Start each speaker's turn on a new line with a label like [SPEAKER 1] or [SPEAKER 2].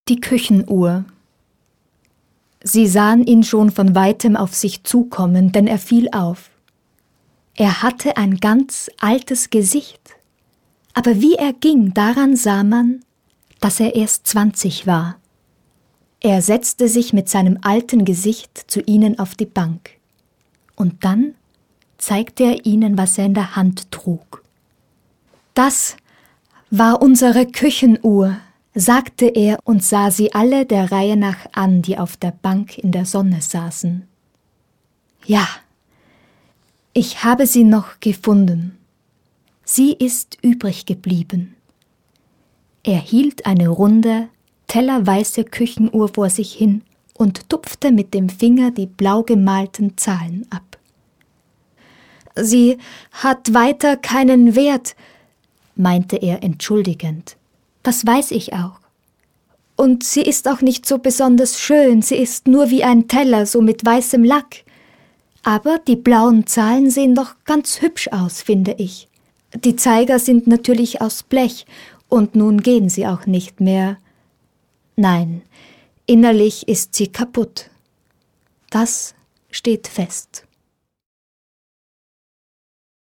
[SPEAKER 1] Die Küchenuhr. Sie sahen ihn schon von weitem auf sich zukommen, denn er fiel auf. Er hatte ein ganz altes Gesicht, aber wie er ging, daran sah man, dass er erst 20 war. Er setzte sich mit seinem alten Gesicht zu ihnen auf die Bank. Und dann zeigte er ihnen, was er in der Hand trug. »Das war unsere Küchenuhr«, sagte er und sah sie alle der Reihe nach an, die auf der Bank in der Sonne saßen. »Ja, ich habe sie noch gefunden. Sie ist übrig geblieben.« Er hielt eine runde, tellerweiße Küchenuhr vor sich hin und tupfte mit dem Finger die blau gemalten Zahlen ab. »Sie hat weiter keinen Wert«, meinte er entschuldigend. »Das weiß ich auch. Und sie ist auch nicht so besonders schön, sie ist nur wie ein Teller, so mit weißem Lack. Aber die blauen Zahlen sehen doch ganz hübsch aus, finde ich. Die Zeiger sind natürlich aus Blech, und nun gehen sie auch nicht mehr. Nein, innerlich ist sie kaputt. Das steht fest.«